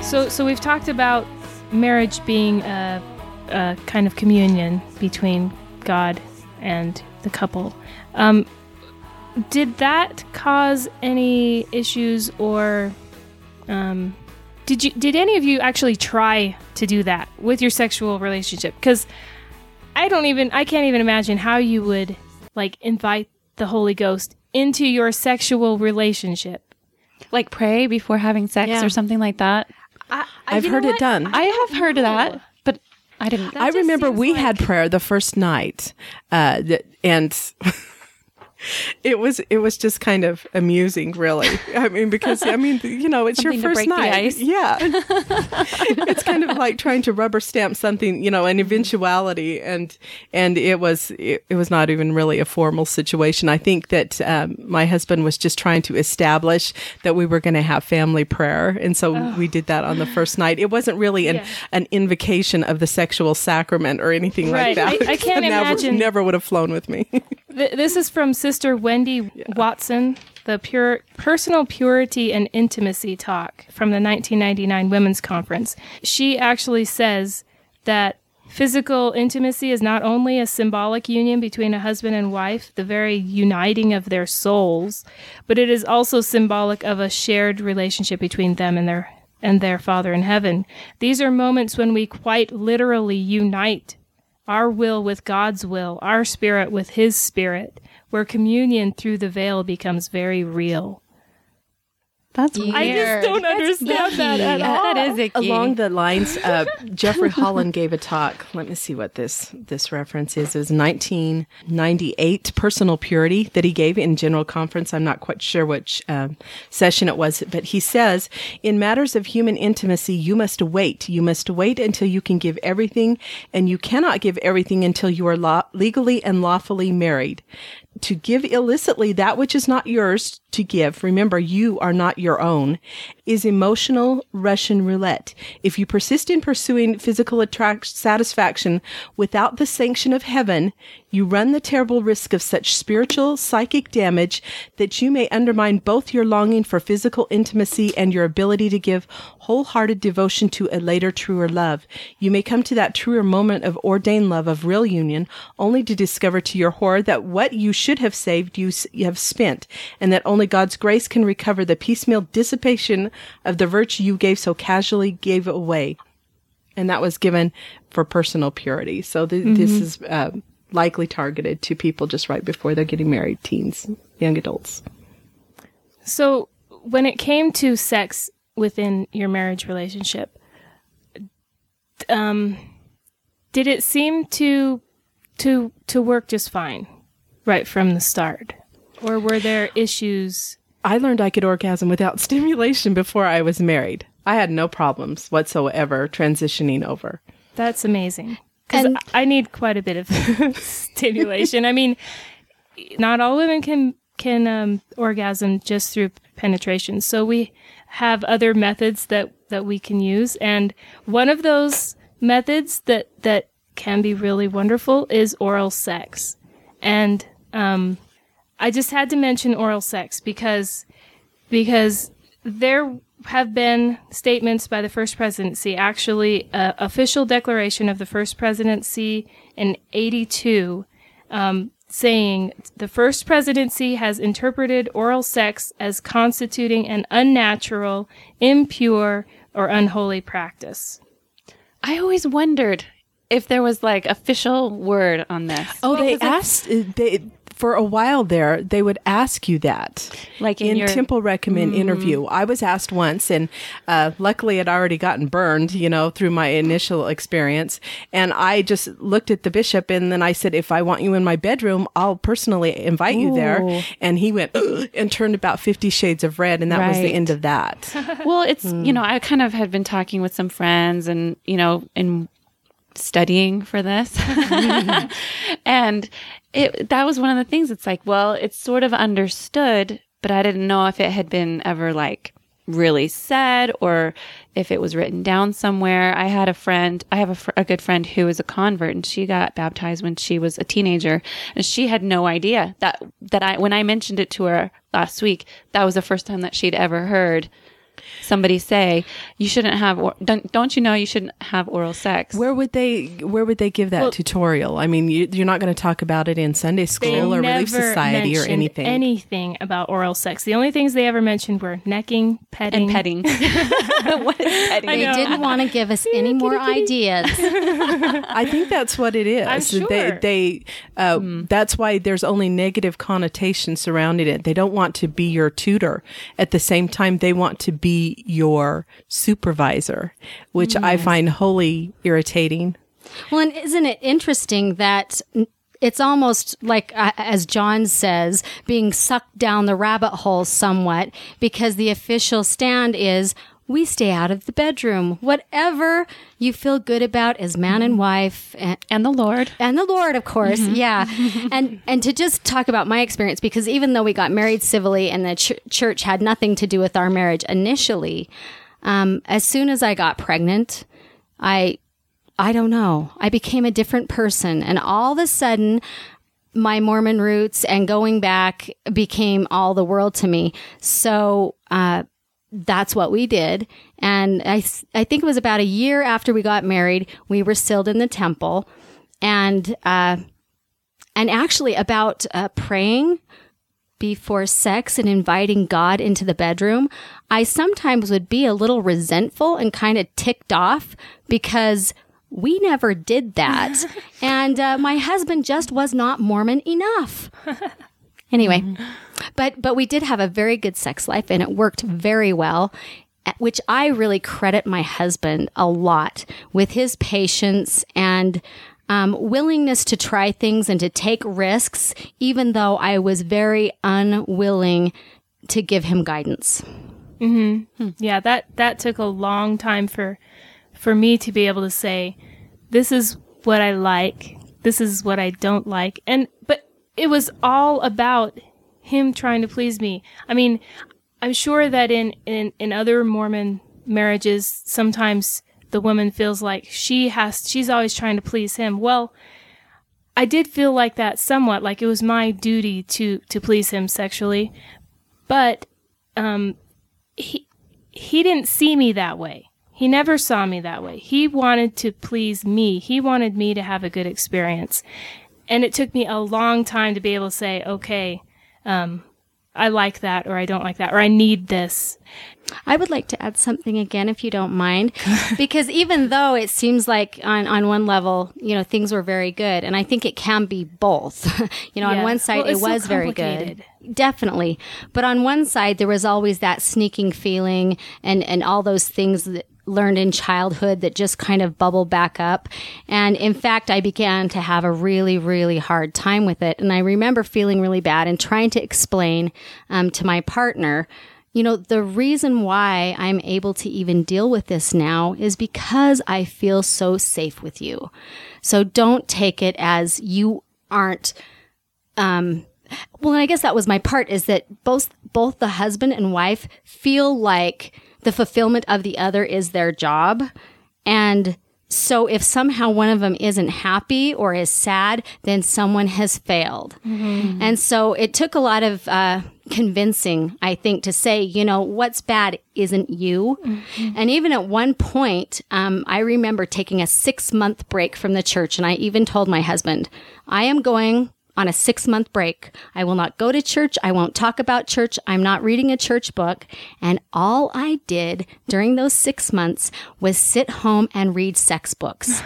So we've talked about marriage being a kind of communion between God and the couple. Did that cause any issues, or did any of you actually try to do that with your sexual relationship? Because I can't even imagine how you would invite the Holy Ghost into your sexual relationship. Like pray before having sex or something like that. I've heard it done. I have heard of that, but I didn't. I remember we had prayer the first night, and it was just kind of amusing, really. I mean, because it's your first night. Yeah, it's kind of like trying to rubber stamp something, an eventuality, and it was not even really a formal situation. I think that my husband was just trying to establish that we were going to have family prayer, and so we did that on the first night. It wasn't really an invocation of the sexual sacrament or anything like that. I can't imagine. Never would have flown with me. This is from Sister Wendy Watson, the Personal Purity and Intimacy talk from the 1999 Women's Conference. She actually says that physical intimacy is not only a symbolic union between a husband and wife, the very uniting of their souls, but it is also symbolic of a shared relationship between them and their Father in heaven. These are moments when we quite literally unite our will with God's will, our spirit with His spirit, where communion through the veil becomes very real. That's weird. I just don't understand that at all. That is a key. Along the lines, Jeffrey Holland gave a talk. Let me see what this reference is. It was 1998 Personal Purity that he gave in General Conference. I'm not quite sure which session it was, but he says, in matters of human intimacy, you must wait. You must wait until you can give everything, and you cannot give everything until you are legally and lawfully married. To give illicitly that which is not yours to give, remember, you are not your own, is emotional Russian roulette. If you persist in pursuing physical satisfaction without the sanction of heaven, you run the terrible risk of such spiritual, psychic damage that you may undermine both your longing for physical intimacy and your ability to give wholehearted devotion to a later, truer love. You may come to that truer moment of ordained love, of real union, only to discover to your horror that what you should have saved you have spent, and that only God's grace can recover the piecemeal dissipation of the virtue you so gave away. And that was given for personal purity. So this is likely targeted to people just right before they're getting married, teens, young adults. So when it came to sex within your marriage relationship, did it seem to work just fine right from the start? Or were there issues? I learned I could orgasm without stimulation before I was married. I had no problems whatsoever transitioning over. That's amazing. Because I need quite a bit of stimulation. I mean, not all women can orgasm just through penetration. So we have other methods that we can use. And one of those methods that can be really wonderful is oral sex. And I just had to mention oral sex because there have been statements by the First Presidency, actually official declaration of the First Presidency in 1982, saying the First Presidency has interpreted oral sex as constituting an unnatural, impure, or unholy practice. I always wondered if there was official word on this. Oh, well, they asked... For a while there, they would ask you that, in your Temple Recommend interview. I was asked once, and luckily I'd already gotten burned, through my initial experience. And I just looked at the bishop, and then I said, if I want you in my bedroom, I'll personally invite you there. And he went and turned about 50 shades of red, and that was the end of that. Well, it's, I kind of had been talking with some friends and, in studying for this. And that was one of the things. It's it's sort of understood, but I didn't know if it had been ever really said or if it was written down somewhere. I have a good friend who is a convert, and she got baptized when she was a teenager, and she had no idea that when I mentioned it to her last week, that was the first time that she'd ever heard somebody say you shouldn't have don't you know you shouldn't have oral sex? Where would they give that tutorial? I mean, you're not going to talk about it in Sunday school or Relief Society or anything about oral sex. The only things they ever mentioned were necking, petting. And petting. What is petting? They didn't want to give us any more ideas. I think that's what it is. I'm sure. That's why there's only negative connotation surrounding it. They don't want to be your tutor. At the same time, they want to be your supervisor, which I find wholly irritating. Well, and isn't it interesting that it's almost like, as John says, being sucked down the rabbit hole somewhat, because the official stand is, we stay out of the bedroom. Whatever you feel good as man and wife. And the Lord. And the Lord, of course. Yeah. And to just talk about my experience, because even though we got married civilly and the church had nothing to do with our marriage initially, as soon as I got pregnant, I don't know, I became a different person. And all of a sudden, my Mormon roots and going back became all the world to me. So, that's what we did. And I think it was about a year after we got married, we were sealed in the temple. And actually about praying before sex and inviting God into the bedroom, I sometimes would be a little resentful and kind of ticked off because we never did that. And my husband just was not Mormon enough. Anyway, but we did have a very good sex life, and it worked very well, which I really credit my husband a lot with his patience and willingness to try things and to take risks, even though I was very unwilling to give him guidance. Mm-hmm. Yeah, that took a long time for me to be able to say, this is what I like, this is what I don't like, but it was all about him trying to please me. I mean, I'm sure that in other Mormon marriages, sometimes the woman feels like she's always trying to please him. Well, I did feel like that somewhat, like it was my duty to please him sexually, but he didn't see me that way. He never saw me that way. He wanted to please me. He wanted me to have a good experience. And it took me a long time to be able to say, okay, I like that, or I don't like that, or I need this. I would like to add something again, if you don't mind, because even though it seems like on one level, things were very good, and I think it can be both. On one side, it was so very good. Definitely. But on one side, there was always that sneaking feeling and all those things that learned in childhood that just kind of bubbled back up. And in fact, I began to have a really, really hard time with it. And I remember feeling really bad and trying to explain to my partner, the reason why I'm able to even deal with this now is because I feel so safe with you. So don't take it as you aren't, well, I guess that was my part, is that both the husband and wife feel like the fulfillment of the other is their job. And so if somehow one of them isn't happy or is sad, then someone has failed. Mm-hmm. And so it took a lot of convincing, I think, to say, what's bad isn't you. Mm-hmm. And even at one point, I remember taking a 6-month break from the church. And I even told my husband, I am going on a 6-month break. I will not go to church. I won't talk about church. I'm not reading a church book. And all I did during those 6 months was sit home and read sex books.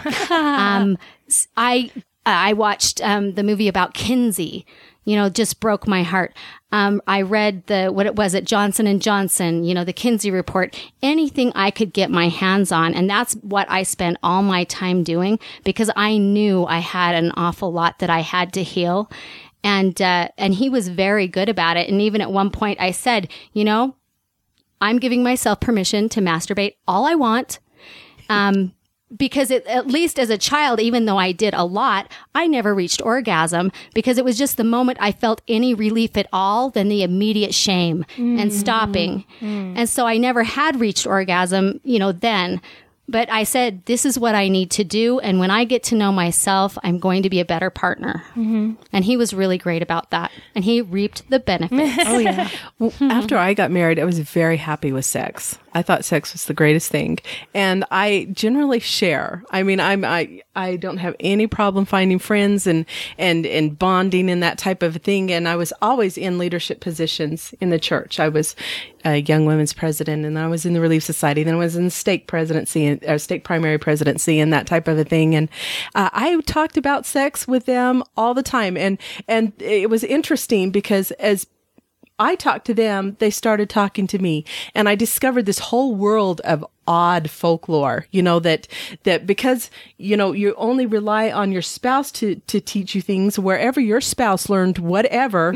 I watched the movie about Kinsey. Just broke my heart. I read Johnson & Johnson, the Kinsey report, anything I could get my hands on. And that's what I spent all my time doing, because I knew I had an awful lot that I had to heal. And he was very good about it. And even at one point I said, I'm giving myself permission to masturbate all I want. Because at least as a child, even though I did a lot, I never reached orgasm, because it was just the moment I felt any relief at all, then the immediate shame and stopping. And so I never had reached orgasm, then. But I said, this is what I need to do. And when I get to know myself, I'm going to be a better partner. Mm-hmm. And he was really great about that. And he reaped the benefits. Oh, yeah. After I got married, I was very happy with sex. I thought sex was the greatest thing. And I generally share. I mean, I don't have any problem finding friends and bonding and that type of thing. And I was always in leadership positions in the church. I was a young women's president, and I was in the Relief Society. Then I was in the stake presidency, or stake primary presidency, and that type of a thing. And I talked about sex with them all the time. And it was interesting because as I talked to them, they started talking to me, and I discovered this whole world of odd folklore, that because, you only rely on your spouse to teach you things. Wherever your spouse learned whatever,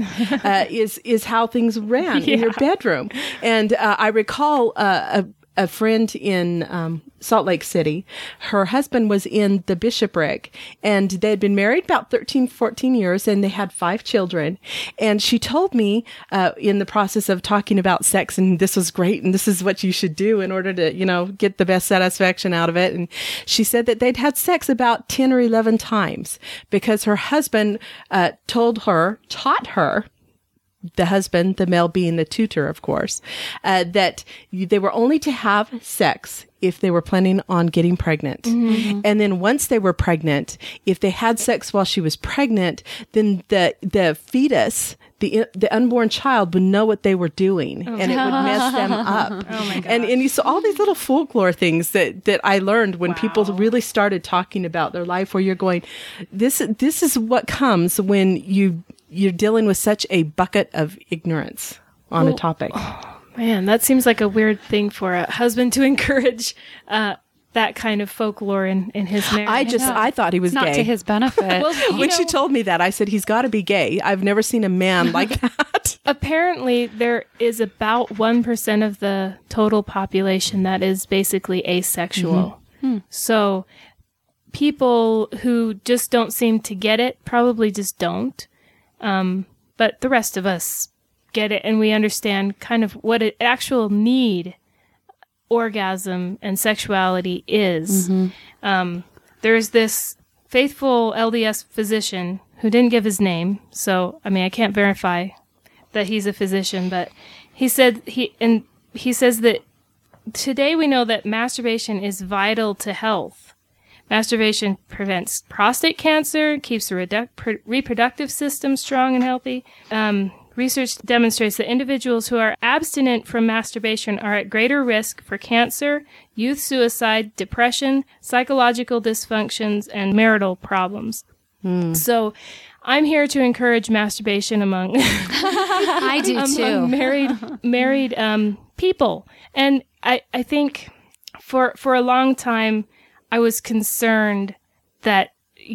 is how things ran in your bedroom. And, I recall, a friend in Salt Lake City, her husband was in the bishopric, and they had been married about 13, 14 years, and they had 5 children. And she told me in the process of talking about sex, and this was great, and this is what you should do in order to, get the best satisfaction out of it. And she said that they'd had sex about 10 or 11 times because her husband taught her, the husband, the male being the tutor, of course, that they were only to have sex if they were planning on getting pregnant. Mm-hmm. And then once they were pregnant, if they had sex while she was pregnant, then the fetus, the unborn child, would know what they were doing, and it would mess them up. Oh my God. And you saw all these little folklore things that I learned when people really started talking about their life, where you're going, this is what comes when you're dealing with such a bucket of ignorance on a topic. Oh, man, that seems like a weird thing for a husband to encourage that kind of folklore in his marriage. I thought he was not gay. To his benefit. When she told me that, I said, he's got to be gay. I've never seen a man like that. Apparently, there is about 1% of the total population that is basically asexual. Mm-hmm. So people who just don't seem to get it probably just don't. But the rest of us get it, and we understand kind of what an actual need orgasm and sexuality is. Mm-hmm. There's this faithful LDS physician who didn't give his name, so I can't verify that he's a physician, but he says that today we know that masturbation is vital to health. Masturbation prevents prostate cancer, keeps the reproductive system strong and healthy. Research demonstrates that individuals who are abstinent from masturbation are at greater risk for cancer, youth suicide, depression, psychological dysfunctions, and marital problems. So I'm here to encourage masturbation among I do too. Among married people. And I think for a long time I was concerned that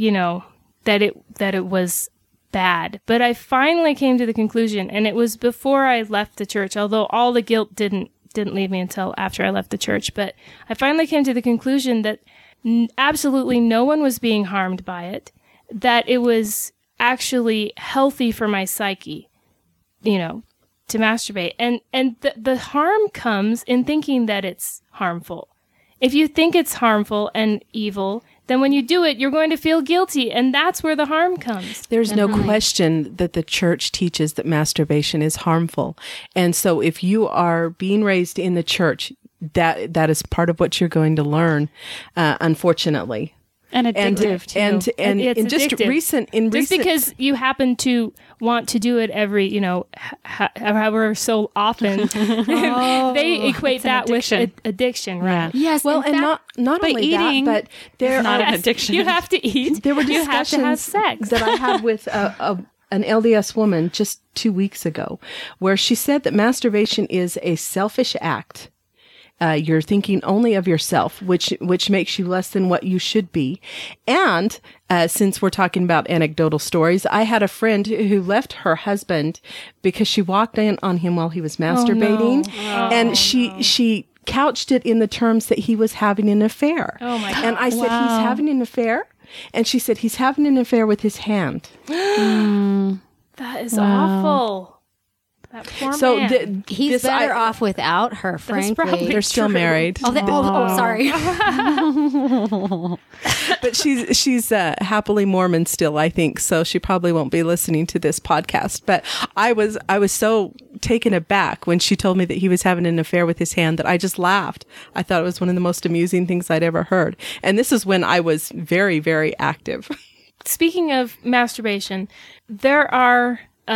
it was bad. But I finally came to the conclusion, and it was before I left the church, although all the guilt didn't leave me until after I left the church. But I finally came to the conclusion that absolutely no one was being harmed by it, that it was actually healthy for my psyche, to masturbate. And the harm comes in thinking that it's harmful. If you think it's harmful and evil, then when you do it, you're going to feel guilty, and that's where the harm comes. There's no question that the church teaches that masturbation is harmful. And so if you are being raised in the church, that is part of what you're going to learn, unfortunately. And addictive too. And it's just addictive. Just because you happen to want to do it every, however so often, they equate that with addiction, right? Yeah. Yes. Well, and not only eating, that, but there not are an addiction. You have to eat. There were you have to have sex. that I had with an LDS woman just 2 weeks ago, where she said that masturbation is a selfish act. You're thinking only of yourself, which makes you less than what you should be. And since we're talking about anecdotal stories, I had a friend who left her husband because she walked in on him while he was masturbating, and she couched it in the terms that he was having an affair. Oh my God! And I said, he's having an affair, and she said he's having an affair with his hand. That is awful. That poor man. He's better off without her, frankly. They're still married. Sorry. But she's happily Mormon still, I think. So she probably won't be listening to this podcast. But I was so taken aback when she told me that he was having an affair with his hand that I just laughed. I thought it was one of the most amusing things I'd ever heard. And this is when I was very, very active. Speaking of masturbation, there are,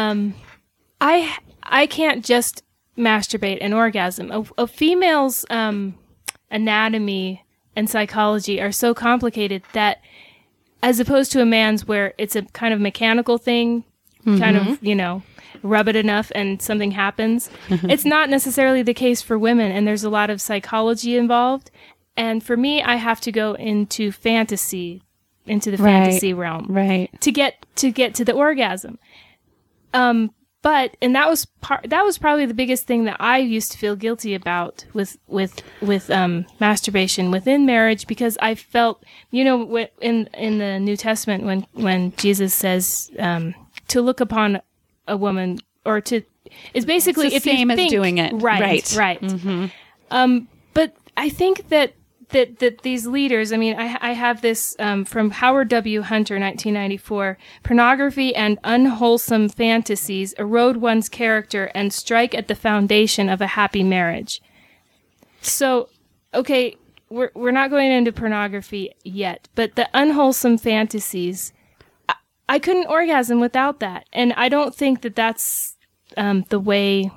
I can't just masturbate and orgasm. A female's anatomy and psychology are so complicated that, as opposed to a man's where it's a kind of mechanical thing, kind of, rub it enough and something happens. It's not necessarily the case for women, and there's a lot of psychology involved. And for me, I have to go into fantasy, fantasy realm, to get to the orgasm. But that was probably the biggest thing that I used to feel guilty about with masturbation within marriage, because I felt, in the New Testament when Jesus says to look upon a woman, or to, it's basically it's the same as doing it. Right. Mm-hmm. But I think that these leaders, I have this from Howard W. Hunter, 1994, pornography and unwholesome fantasies erode one's character and strike at the foundation of a happy marriage. So, okay, we're not going into pornography yet, but the unwholesome fantasies, I couldn't orgasm without that. And I don't think that that's the way...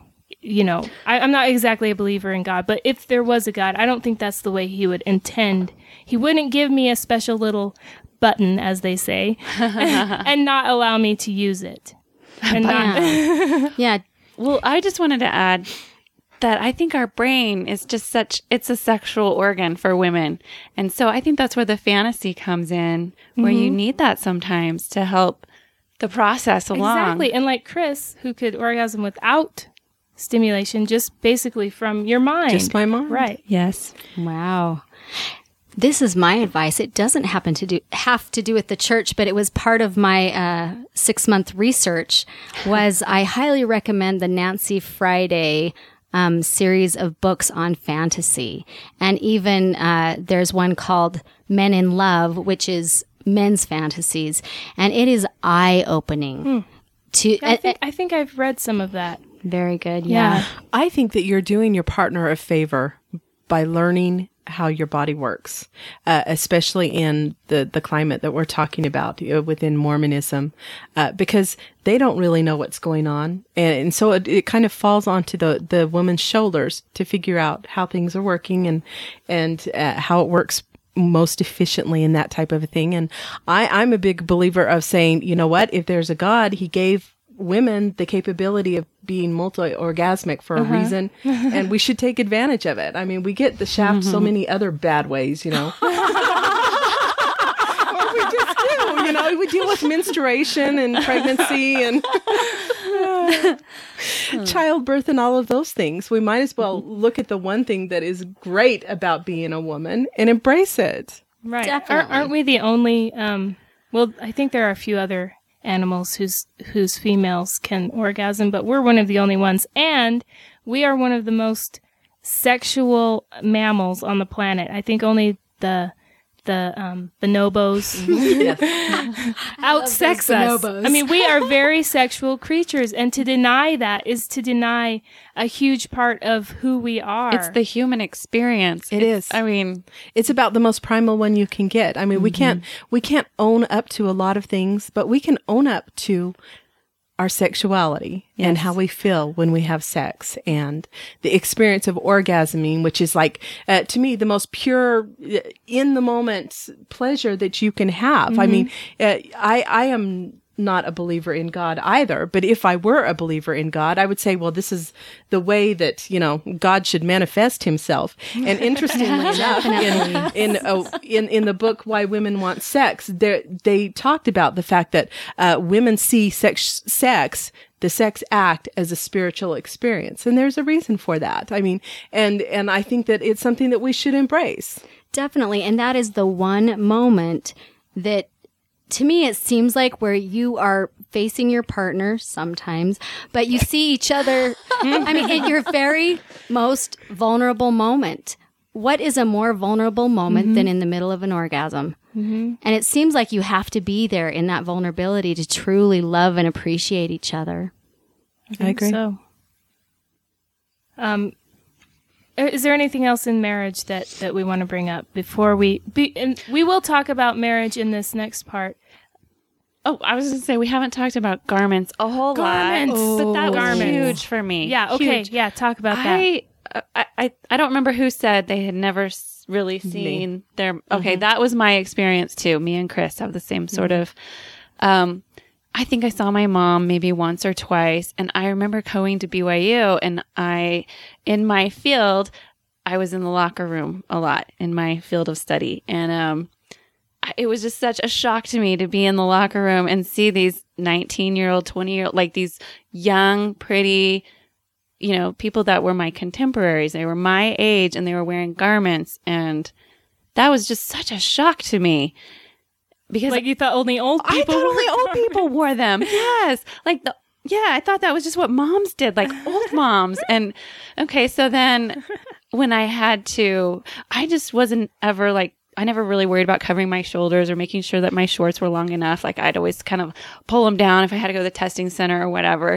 I'm not exactly a believer in God, but if there was a God, I don't think that's the way he would intend. He wouldn't give me a special little button, as they say, and not allow me to use it. And yeah. Well, I just wanted to add that I think our brain is just it's a sexual organ for women. And so I think that's where the fantasy comes in, where you need that sometimes to help the process along. Exactly. And like Chris, who could orgasm without stimulation, just basically from your mind. Just my mind. Right. Yes. Wow. This is my advice. It doesn't have to do with the church, but it was part of my 6-month research. Was I highly recommend the Nancy Friday series of books on fantasy, and even there's one called Men in Love, which is men's fantasies, and it is eye-opening. I think I've read some of that. Very good. Yeah. I think that you're doing your partner a favor by learning how your body works, especially in the climate that we're talking about within Mormonism, because they don't really know what's going on. And so it kind of falls onto the woman's shoulders to figure out how things are working and how it works most efficiently in that type of a thing. And I'm a big believer of saying, you know what, if there's a God, he gave women the capability of being multi-orgasmic for a reason, and we should take advantage of it. We get the shaft so many other bad ways, Or we just do, we deal with menstruation and pregnancy and childbirth and all of those things. We might as well look at the one thing that is great about being a woman and embrace it. Right. Definitely. Aren't we the only, I think there are a few other animals whose females can orgasm, but we're one of the only ones, and we are one of the most sexual mammals on the planet. I think only the bonobos outsex us. Bonobos. We are very sexual creatures, and to deny that is to deny a huge part of who we are. It's the human experience. It's about the most primal one you can get. We can't own up to a lot of things, but we can own up to our sexuality and how we feel when we have sex, and the experience of orgasming, which is like, to me, the most pure, in the moment pleasure that you can have. I am not a believer in God either, but if I were a believer in God, I would say, well, this is the way that, God should manifest himself. And interestingly enough, in the book, Why Women Want Sex, they talked about the fact that, women see the sex act as a spiritual experience. And there's a reason for that. And I think that it's something that we should embrace. Definitely. And that is the one moment that to me, it seems like where you are facing your partner sometimes, but you see each other, I mean, in your very most vulnerable moment. What is a more vulnerable moment than in the middle of an orgasm? And it seems like you have to be there in that vulnerability to truly love and appreciate each other. I agree. So, is there anything else in marriage that we want to bring up before and we will talk about marriage in this next part. Oh, I was going to say, we haven't talked about garments a whole lot, but that was huge for me. Yeah. Okay. Huge. Yeah. Talk about that. I don't remember who said they had never really seen their. Okay, that was my experience too. Me and Chris have the same sort of. I think I saw my mom maybe once or twice, and I remember going to BYU, and in my field, I was in the locker room a lot in my field of study, and it was just such a shock to me to be in the locker room and see these 19-year-old, 20-year-old, like these young, pretty, people that were my contemporaries. They were my age and they were wearing garments. And that was just such a shock to me. Because you thought only old people I thought only old people wore them. Yes. I thought that was just what moms did, like old moms. And okay, so then when I had to, I just wasn't ever I never really worried about covering my shoulders or making sure that my shorts were long enough. Like I'd always kind of pull them down if I had to go to the testing center or whatever,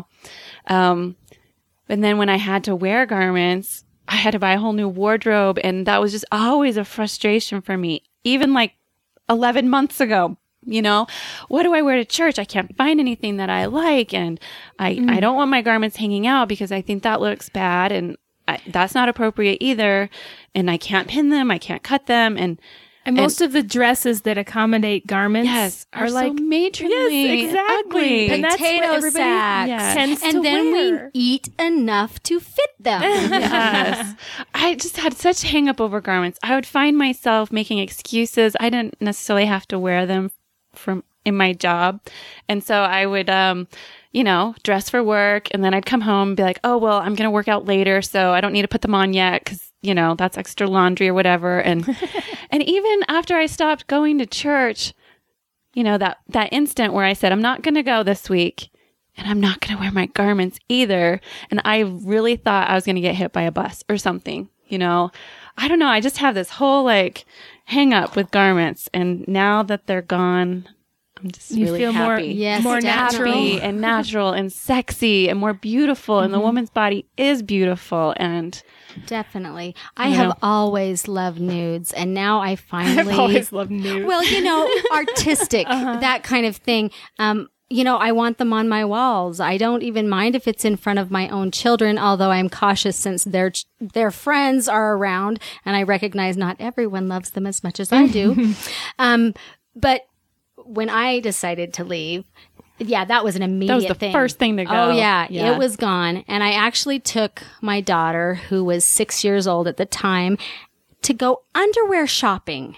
And then when I had to wear garments, I had to buy a whole new wardrobe. And that was just always a frustration for me. Even 11 months ago, what do I wear to church? I can't find anything that I like. And I don't want my garments hanging out because I think that looks bad. And that's not appropriate either. And I can't pin them. I can't cut them. And most of the dresses that accommodate garments are so matronly. Yes, exactly. And that's what everybody tends to then wear. We eat enough to fit them. Yes. I just had such hang up over garments. I would find myself making excuses. I didn't necessarily have to wear them in my job. And so I would, dress for work, and then I'd come home and be like, oh, well, I'm going to work out later, so I don't need to put them on yet because, that's extra laundry or whatever. And and even after I stopped going to church, that instant where I said, I'm not going to go this week, and I'm not going to wear my garments either. And I really thought I was going to get hit by a bus or something, I don't know. I just have this whole hang up with garments. And now that they're gone, I'm just really feel happy. more natural and natural and sexy and more beautiful. And the woman's body is beautiful. And definitely. I have always loved nudes. And now I finally. I've always loved nudes. Well, artistic, that kind of thing. I want them on my walls. I don't even mind if it's in front of my own children, although I'm cautious since their friends are around, and I recognize not everyone loves them as much as I do. But when I decided to leave, that was an immediate thing. That was the first thing to go. Oh, yeah. It was gone. And I actually took my daughter, who was 6 years old at the time, to go underwear shopping.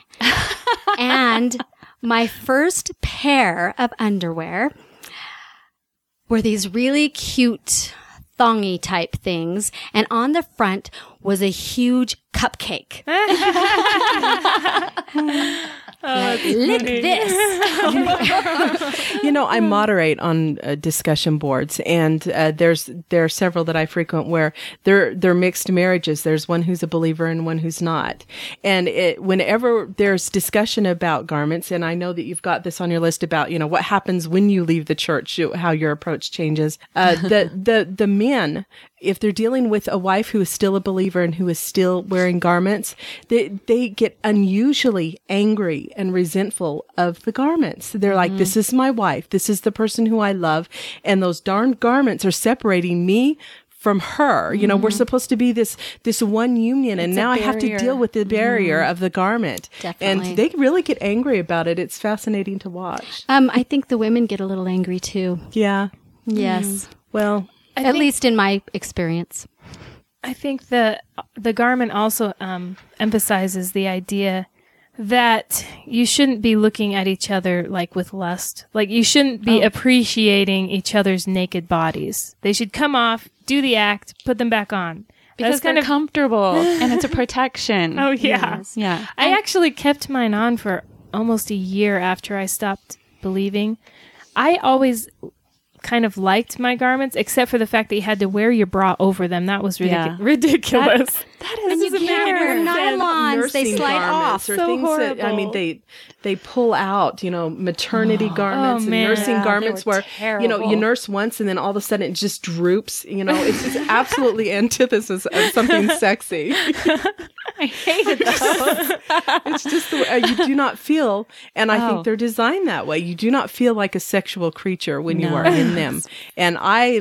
And my first pair of underwear were these really cute thongy type things, and on the front was a huge cupcake. Lick this. I moderate on discussion boards, and there are several that I frequent where they're mixed marriages. There's one who's a believer and one who's not. And whenever there's discussion about garments, and I know that you've got this on your list about what happens when you leave the church, how your approach changes. The men, if they're dealing with a wife who is still a believer and who is still wearing garments, they get unusually angry and resentful of the garments. They're like, this is my wife. This is the person who I love. And those darn garments are separating me from her. We're supposed to be this one union. And now I have to deal with the barrier of the garment. Definitely. And they really get angry about it. It's fascinating to watch. I think the women get a little angry too. Yeah. Yes. Well, at least in my experience. I think the garment also emphasizes the idea that you shouldn't be looking at each other with lust. You shouldn't be appreciating each other's naked bodies. They should come off, do the act, put them back on. Because they're comfortable and it's a protection. Oh, yeah. Yes. Yeah. I actually kept mine on for almost a year after I stopped believing, I always kind of liked my garments, except for the fact that you had to wear your bra over them. That was ridiculous. That is nylons. They slide off. Or so things horrible. that, I mean, they pull out, maternity garments and nursing garments where, you nurse once and then all of a sudden it just droops. It's just absolutely antithesis of something sexy. I hated those. It's just the way you do not feel, and I think they're designed that way. You do not feel like a sexual creature when you are in them. And I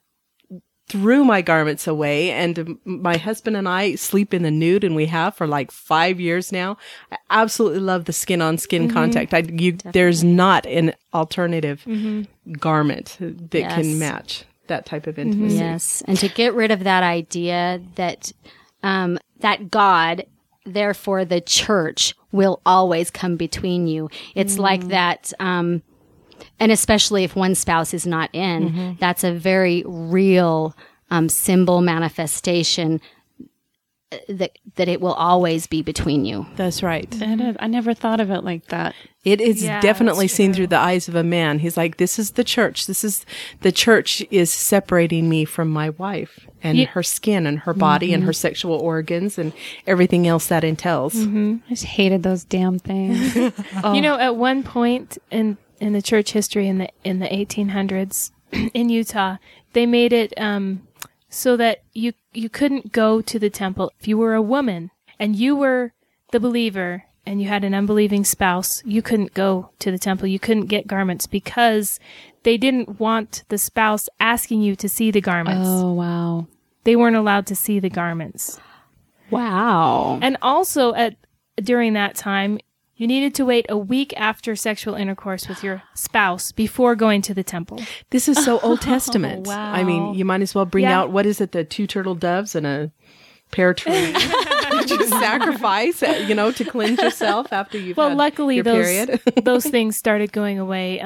threw my garments away, and my husband and I sleep in the nude, and we have for like 5 years now. I absolutely love the skin-on-skin contact. There's not an alternative garment that can match that type of intimacy. Yes, and to get rid of that idea that that God, therefore the church, will always come between you. It's like that. And especially if one spouse is not in, that's a very real symbol manifestation that it will always be between you. That's right. I never thought of it like that. It is definitely seen through the eyes of a man. He's like, this is the church. The church is separating me from my wife and her skin and her body and her sexual organs and everything else that entails. I just hated those damn things. At one point in the church history in the 1800s in Utah, they made it so that you couldn't go to the temple if you were a woman and you were the believer and you had an unbelieving spouse. You couldn't go to the temple. You couldn't get garments because they didn't want the spouse asking you to see the garments. Oh, wow. They weren't allowed to see the garments. Wow. And also during that time, you needed to wait a week after sexual intercourse with your spouse before going to the temple. This is so Old Testament. Wow. I mean, you might as well bring out, what is it, the 2 turtle doves and a pear tree. Just sacrifice, to cleanse yourself after you've had luckily your period. those things started going away,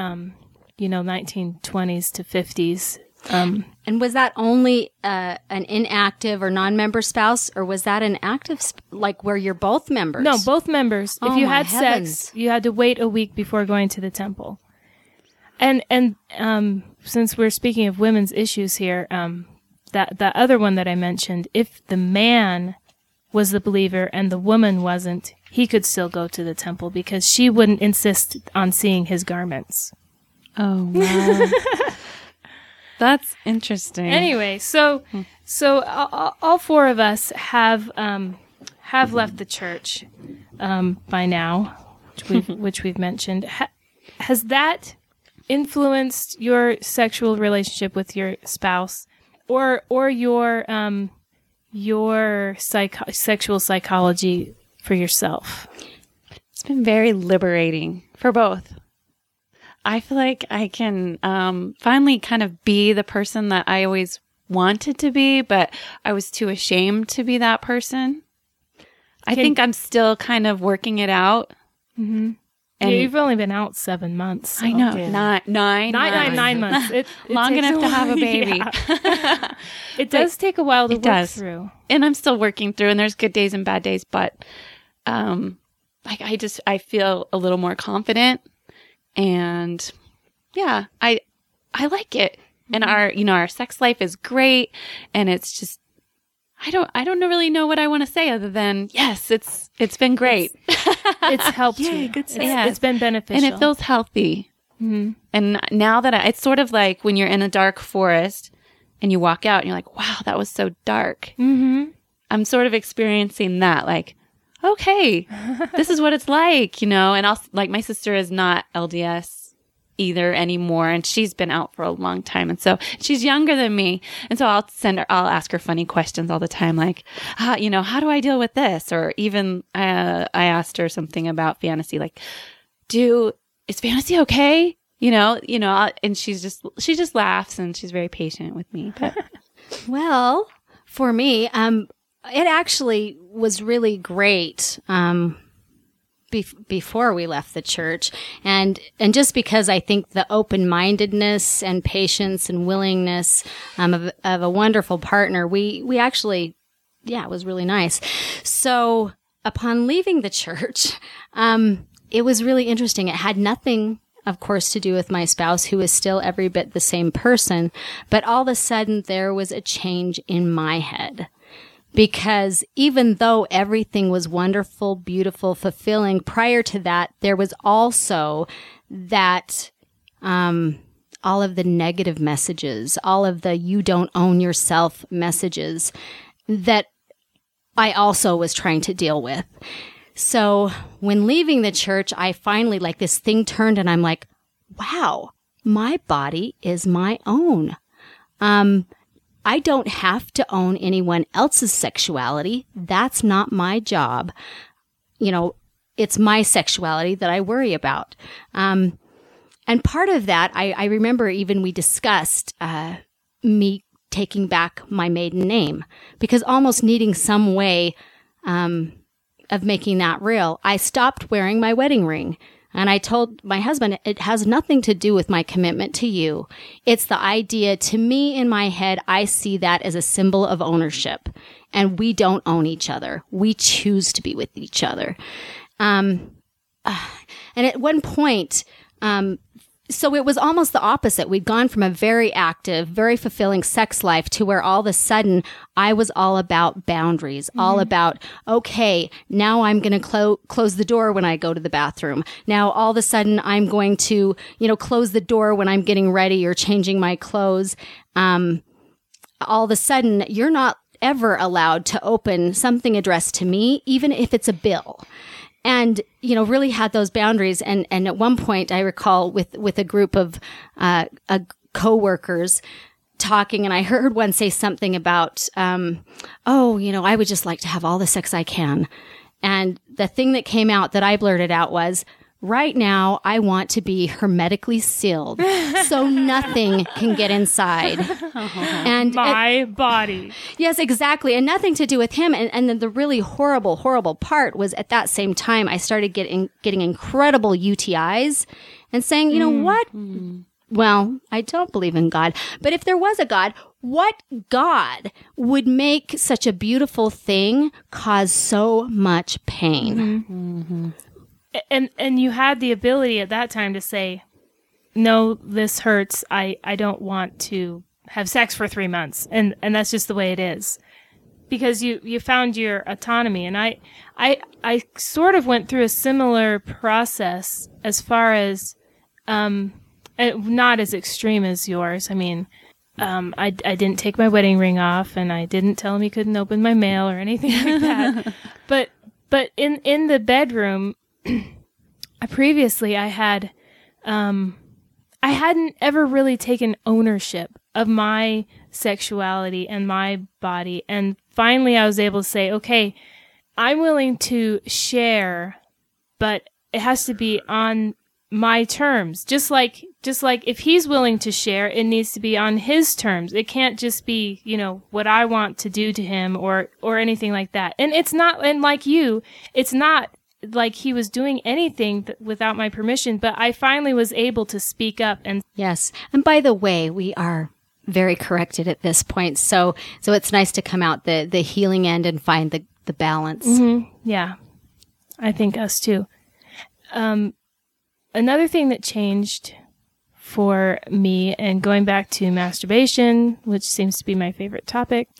1920s to 50s. And was that only an inactive or non-member spouse, or was that an active, like where you're both members? No, both members. If you my had heavens. sex, you had to wait a week before going to the temple. And since we're speaking of women's issues here, that other one that I mentioned, if the man was the believer and the woman wasn't, he could still go to the temple because she wouldn't insist on seeing his garments. Oh, wow. That's interesting. Anyway, so all 4 of us have left the church by now, which we've mentioned. Has that influenced your sexual relationship with your spouse, or your sexual psychology for yourself? It's been very liberating for both. I feel like I can finally kind of be the person that I always wanted to be, but I was too ashamed to be that person. I think I'm still kind of working it out. Mm-hmm. And you've only been out 7 months. So. I know. Yeah. Nine months. It long enough to have a baby. Yeah. It does take a while to work through. And I'm still working through, and there's good days and bad days, but I feel a little more confident. And yeah, I like it. And our sex life is great. And it's just, I don't really know what I want to say other than, yes, it's been great. It's helped you. It's been beneficial. And it feels healthy. Mm-hmm. And now that it's sort of like when you're in a dark forest and you walk out and you're like, wow, that was so dark. Mm-hmm. I'm sort of experiencing that, like, okay, this is what it's like, and also, like, my sister is not LDS either anymore, and she's been out for a long time, and so she's younger than me, and so I'll ask her funny questions all the time, like, how do I deal with this? Or even I asked her something about fantasy, like, is fantasy okay? And she just laughs, and she's very patient with me. But well, for me, it actually was really great before we left the church, and just because I think the open-mindedness and patience and willingness of a wonderful partner, we actually, it was really nice. So upon leaving the church, it was really interesting. It had nothing, of course, to do with my spouse, who is still every bit the same person. But all of a sudden, there was a change in my head. Because even though everything was wonderful, beautiful, fulfilling, prior to that, there was also that, all of the negative messages, all of the you don't own yourself messages that I also was trying to deal with. So when leaving the church, I finally, like, this thing turned and I'm like, wow, my body is my own. I don't have to own anyone else's sexuality. That's not my job. You know, it's my sexuality that I worry about. And part of that, I remember even we discussed me taking back my maiden name, because almost needing some way of making that real, I stopped wearing my wedding ring. And I told my husband, it has nothing to do with my commitment to you. It's the idea, to me, in my head, I see that as a symbol of ownership. And we don't own each other. We choose to be with each other. And at one point, so it was almost the opposite. We'd gone from a very active, very fulfilling sex life to where all of a sudden I was all about boundaries, all about, okay, now I'm going to close the door when I go to the bathroom. Now all of a sudden I'm going to, close the door when I'm getting ready or changing my clothes. All of a sudden you're not ever allowed to open something addressed to me, even if it's a bill. And, really had those boundaries. And at one point I recall with a group of, coworkers talking, and I heard one say something about, I would just like to have all the sex I can. And the thing that came out that I blurted out was, right now, I want to be hermetically sealed so nothing can get inside. And my body. Yes, exactly. And nothing to do with him. And then the really horrible, horrible part was at that same time, I started getting incredible UTIs and saying, you know what? Well, I don't believe in God. But if there was a God, what God would make such a beautiful thing cause so much pain? And you had the ability at that time to say, no, this hurts. I don't want to have sex for 3 months. And that's just the way it is. Because you found your autonomy. And I sort of went through a similar process as far as, not as extreme as yours. I mean, I didn't take my wedding ring off, and I didn't tell him he couldn't open my mail or anything like that. But in the bedroom, previously I hadn't ever really taken ownership of my sexuality and my body. And finally I was able to say, okay, I'm willing to share, but it has to be on my terms. Just like if he's willing to share, it needs to be on his terms. It can't just be, what I want to do to him or anything like that. And it's not, and like you, it's not like he was doing anything without my permission, but I finally was able to speak up. And yes. And by the way, we are very corrected at this point. So it's nice to come out the healing end and find the balance. Mm-hmm. Yeah. I think us too. Another thing that changed for me, and going back to masturbation, which seems to be my favorite topic,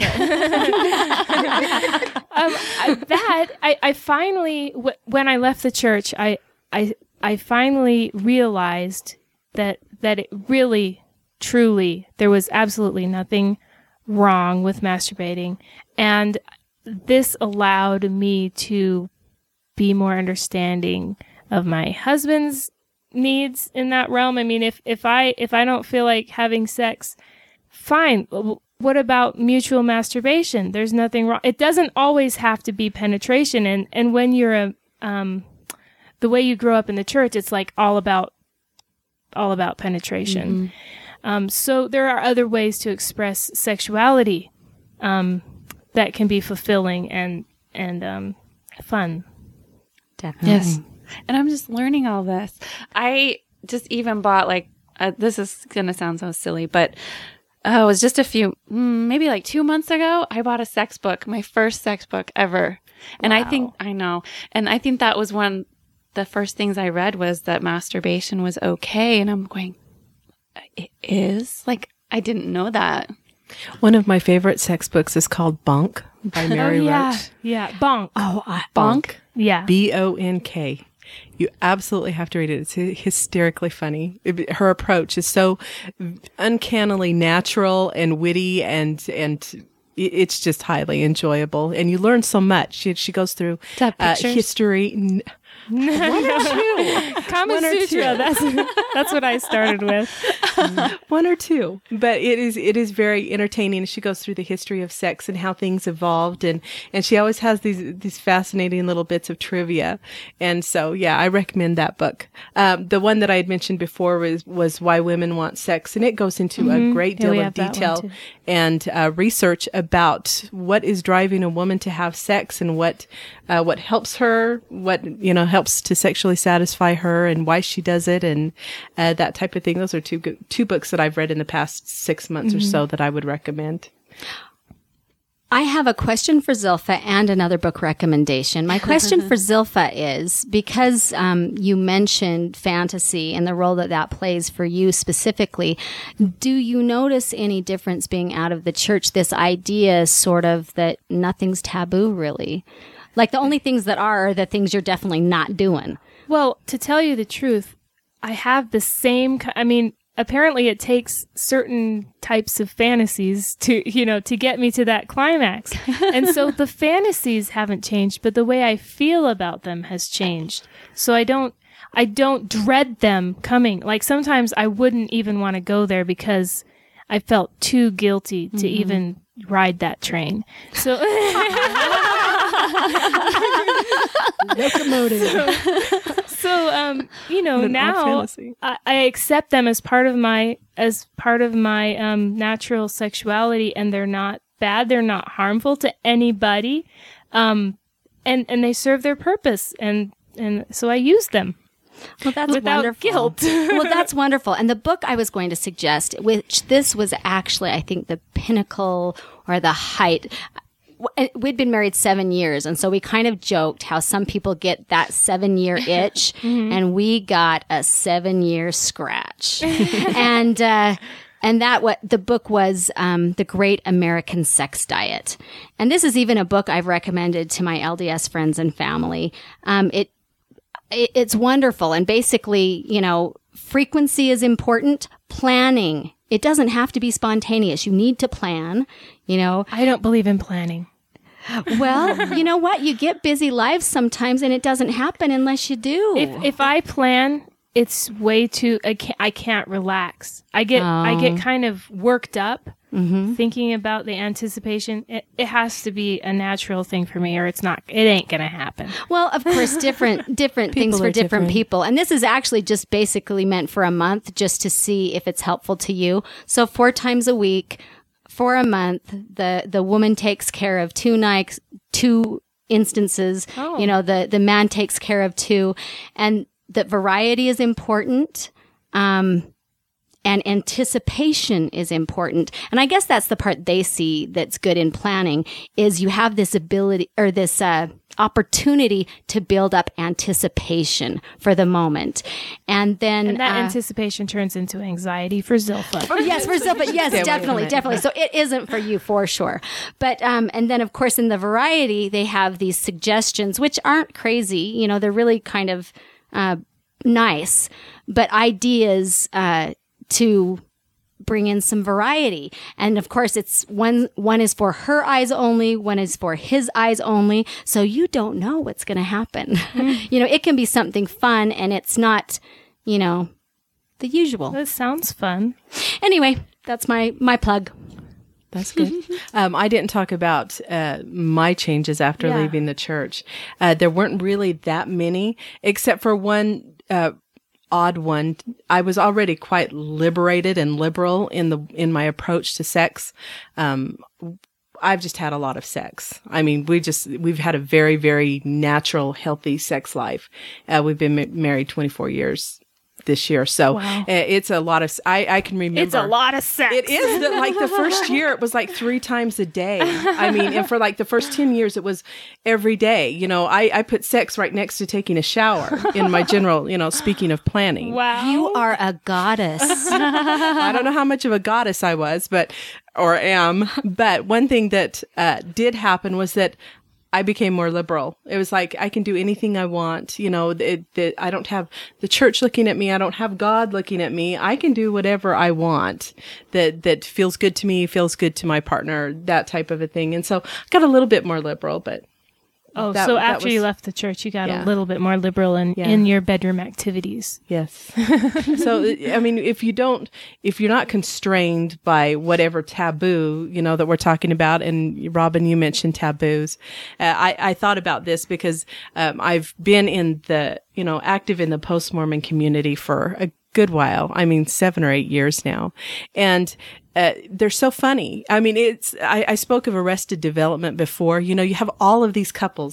I finally, when I left the church, I finally realized that it really, truly, there was absolutely nothing wrong with masturbating. And this allowed me to be more understanding of my husband's needs in that realm. I mean, if I don't feel like having sex, fine. What about mutual masturbation? There's nothing wrong. It doesn't always have to be penetration. And when you're the way you grow up in the church, it's like all about penetration. Mm-hmm. So there are other ways to express sexuality that can be fulfilling and fun. Definitely. Yes. And I'm just learning all this. I just even bought this is going to sound so silly, but it was just maybe 2 months ago, I bought a sex book, my first sex book ever. And wow. I think that was the first things I read was that masturbation was okay. And I'm going, it is? Like, I didn't know that. One of my favorite sex books is called Bonk by Mary Roach. Yeah. Bonk. Bonk. Yeah. Bonk. You absolutely have to read it. It's hysterically funny. Her approach is so uncannily natural and witty, and it's just highly enjoyable. And you learn so much. She goes through history. One or two. Kama Sutra. That's what I started with. One or two. But it is very entertaining. She goes through the history of sex and how things evolved, and she always has these fascinating little bits of trivia. And so, yeah, I recommend that book. The one that I had mentioned before was Why Women Want Sex, and it goes into a great deal of detail and research about what is driving a woman to have sex and what helps her, what helps to sexually satisfy her, and why she does it, and that type of thing. Those are two books that I've read in the past 6 months or so that I would recommend. I have a question for Zilpha and another book recommendation. My question for Zilpha is, because you mentioned fantasy and the role that plays for you specifically, do you notice any difference being out of the church, this idea sort of that nothing's taboo, really? Like, the only things that are the things you're definitely not doing. Well, to tell you the truth, I have the same, apparently it takes certain types of fantasies to get me to that climax. And so the fantasies haven't changed, but the way I feel about them has changed. So I don't dread them coming. Like, sometimes I wouldn't even want to go there because I felt too guilty to even ride that train. So Locomotive. So now I accept them as part of my natural sexuality, and they're not bad. They're not harmful to anybody, and they serve their purpose, and so I use them. Well, that's without wonderful. Guilt. Well, that's wonderful. And the book I was going to suggest, which this was actually, I think, the pinnacle or the height. We'd been married 7 years, and so we kind of joked how some people get that 7-year itch, and we got a 7-year scratch. And that what the book was, The Great American Sex Diet. And this is even a book I've recommended to my LDS friends and family. It's wonderful. And basically, frequency is important. Planning. It doesn't have to be spontaneous. You need to plan, I don't believe in planning. Well, you know what? You get busy lives sometimes, and it doesn't happen unless you do. If I plan, it's way too, I can't relax. I get kind of worked up thinking about the anticipation. It has to be a natural thing for me, or it ain't going to happen. Well, of course, different things for different people. And this is actually just basically meant for a month, just to see if it's helpful to you. So 4 times a week for a month, the woman takes care of 2 instances. Oh. The man takes care of 2, and that variety is important. And anticipation is important. And I guess that's the part they see that's good in planning, is you have this ability or this opportunity to build up anticipation for the moment. And then that anticipation turns into anxiety for Zilpha. Yes, for Zilpha. Yes, definitely. So it isn't for you for sure. But, and then of course in the variety, they have these suggestions, which aren't crazy. They're really kind of, nice, but ideas, to bring in some variety. And of course, it's one is for her eyes only, one is for his eyes only. So you don't know what's going to happen. It can be something fun, and it's not, the usual. That sounds fun. Anyway, that's my plug. That's good. I didn't talk about my changes after leaving the church. There weren't really that many, except for one odd one. I was already quite liberated and liberal in my approach to sex. I've just had a lot of sex. We've had a very, very natural, healthy sex life. We've been married 24 years this year. So it's a lot of, I can remember. It's a lot of sex. It is that like the first year, it was like 3 times a day. I mean, and for like the first 10 years, it was every day. You know, I put sex right next to taking a shower in my general, you know, speaking of planning. Wow. You are a goddess. I don't know how much of a goddess I was, or am. But one thing that did happen was that I became more liberal. It was like, I can do anything I want. You know, I don't have the church looking at me. I don't have God looking at me. I can do whatever I want that feels good to me, feels good to my partner, that type of a thing. And so I got a little bit more liberal, but. Oh, so after you left the church, you got a little bit more liberal in your bedroom activities. Yes. So, I mean, if you're not constrained by whatever taboo, you know, that we're talking about, and Robin, you mentioned taboos. I thought about this because, I've been active in the post-Mormon community for a good while. I mean, 7 or 8 years now. And, they're so funny. I mean, I spoke of Arrested Development before. You know, you have all these couples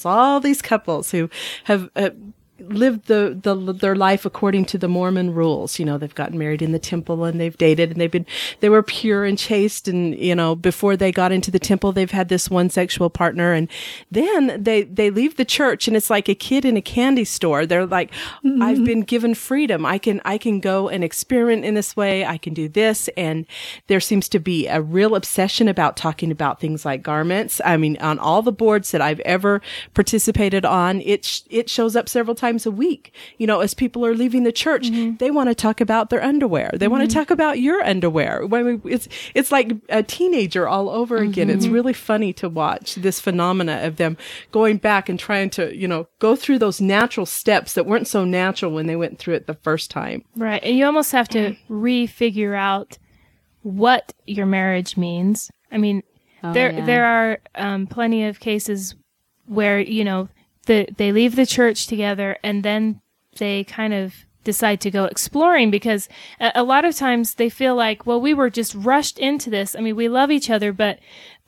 who have lived their life according to the Mormon rules. You know, they've gotten married in the temple and they've dated and they were pure and chaste. And, you know, before they got into the temple, they've had this one sexual partner. And then they leave the church and it's like a kid in a candy store. They're like, I've been given freedom. I can go and experiment in this way. I can do this. And there seems to be a real obsession about talking about things like garments. I mean, on all the boards that I've ever participated on, it shows up several times a week. You know, as people are leaving the church, they want to talk about their underwear. They want to talk about your underwear. It's like a teenager all over again. It's really funny to watch this phenomena of them going back and trying to, you know, go through those natural steps that weren't so natural when they went through it the first time. Right. And you almost have to re-figure out what your marriage means. I mean, there are plenty of cases where, you know, they leave the church together and then they kind of decide to go exploring because a lot of times they feel like, well, we were just rushed into this. I mean, we love each other, but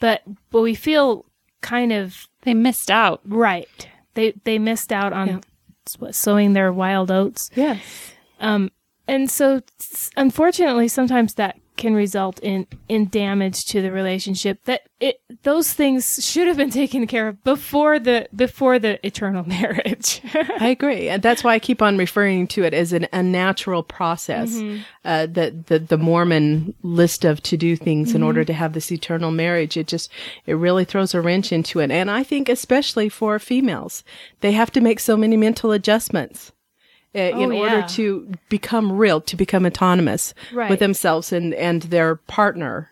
we feel kind of they missed out. Right. They missed out on sowing their wild oats. Yes. And so unfortunately, sometimes that can result in damage to the relationship those things should have been taken care of before the eternal marriage. I agree. And that's why I keep on referring to it as an unnatural process, the Mormon list of to-do things in order to have this eternal marriage. It really throws a wrench into it. And I think especially for females, they have to make so many mental adjustments. In order to become real, to become autonomous with themselves and their partner.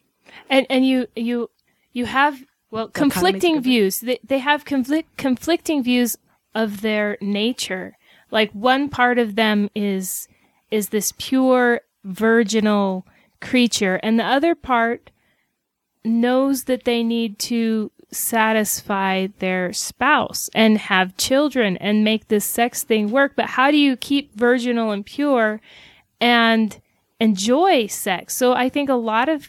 And you have, well, conflicting views. They have conflicting views of their nature. Like one part of them is this pure virginal creature, and the other part knows that they need to satisfy their spouse and have children and make this sex thing work. But how do you keep virginal and pure and enjoy sex? So I think a lot of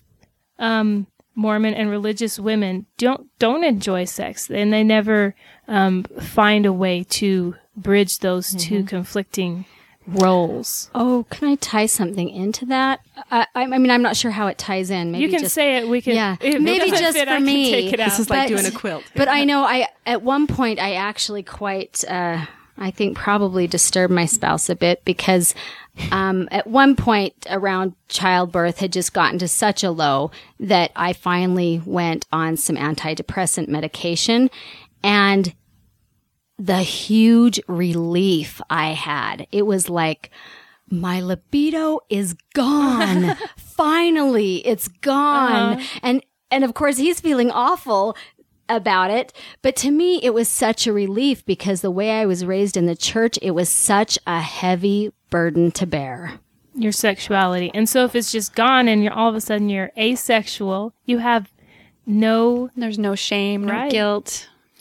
Mormon and religious women don't enjoy sex, and they never find a way to bridge those two conflicting roles. Oh, can I tie something into that? I mean, I'm not sure how it ties in. Maybe you can say it. We can. Yeah, maybe just for me. Take it out. This is like doing a quilt. But I know at one point I actually quite, I think probably disturbed my spouse a bit because at one point around childbirth had just gotten to such a low that I finally went on some antidepressant medication, and the huge relief I had. It was like, my libido is gone. Finally, it's gone. And of course, he's feeling awful about it. But to me, it was such a relief because the way I was raised in the church, it was such a heavy burden to bear. Your sexuality. And so if it's just gone and all of a sudden you're asexual, you have there's no shame, no guilt.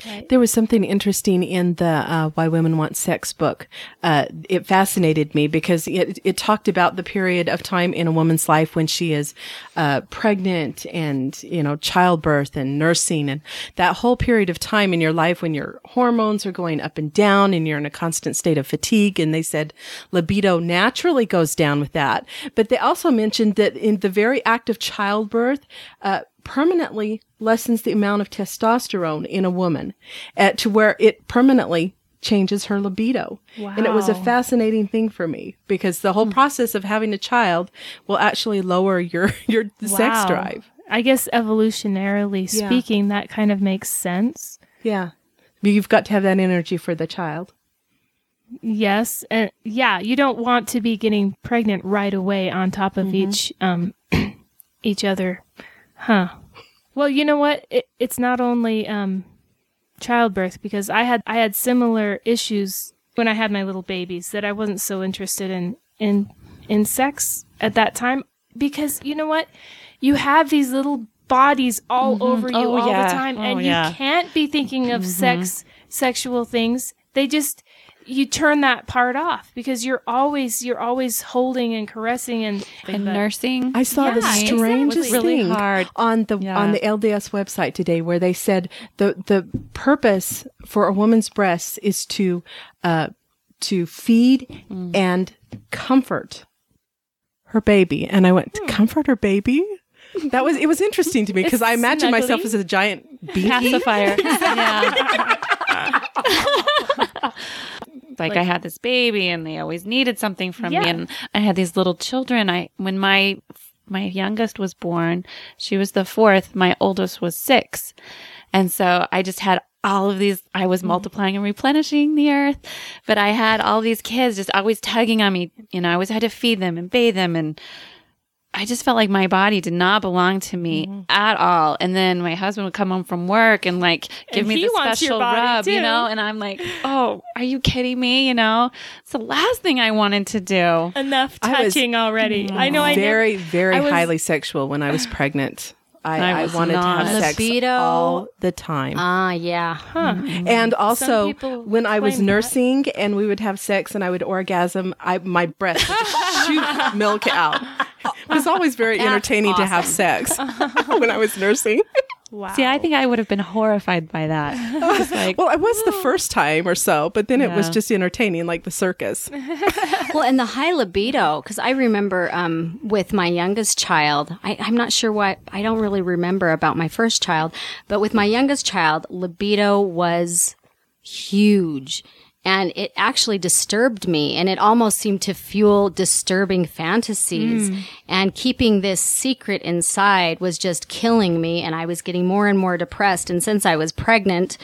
Right. There was something interesting in the Why Women Want Sex book. It fascinated me because it talked about the period of time in a woman's life when she is pregnant and, childbirth and nursing, and that whole period of time in your life when your hormones are going up and down and you're in a constant state of fatigue. And they said libido naturally goes down with that. But they also mentioned that in the very act of childbirth, permanently lessens the amount of testosterone in a woman to where it permanently changes her libido. Wow. And it was a fascinating thing for me because the whole process of having a child will actually lower your sex drive. I guess evolutionarily speaking, that kind of makes sense. Yeah. You've got to have that energy for the child. Yes. And you don't want to be getting pregnant right away on top of each other. Huh. Well, you know what? It's not only childbirth, because I had similar issues when I had my little babies, that I wasn't so interested in sex at that time, because you know what? You have these little bodies all over you all the time, and you can't be thinking of sexual things. You turn that part off because you're always holding and caressing and nursing. I saw the strangest really thing hard. on the LDS website today, where they said the purpose for a woman's breasts is to feed and comfort her baby. And I went, to comfort her baby? It was interesting to me because I imagined myself as a giant binky. Pacifier. Like I had this baby and they always needed something from me, and I had these little children. When my youngest was born, she was the fourth, my oldest was 6. And so I just had all of these, I was multiplying and replenishing the earth, but I had all these kids just always tugging on me. I always had to feed them and bathe them, and I just felt like my body did not belong to me at all. And then my husband would come home from work and give me the special rub, and I'm like, oh, are you kidding me? It's the last thing I wanted to do. Enough touching already. I know. Very highly sexual when I was pregnant. I wanted to have sex all the time. Yeah. Huh. And also, when I was nursing and we would have sex and I would orgasm, my breast would just shoot milk out. It was always very entertaining to have sex when I was nursing. Wow. See, I think I would have been horrified by that. Well, it was the first time or so, but then it was just entertaining, like the circus. Well, and the high libido, because I remember with my youngest child, I'm not sure what, I don't really remember about my first child, but with my youngest child, libido was huge. And it actually disturbed me, and it almost seemed to fuel disturbing fantasies. And keeping this secret inside was just killing me, and I was getting more and more depressed. And since I was pregnant,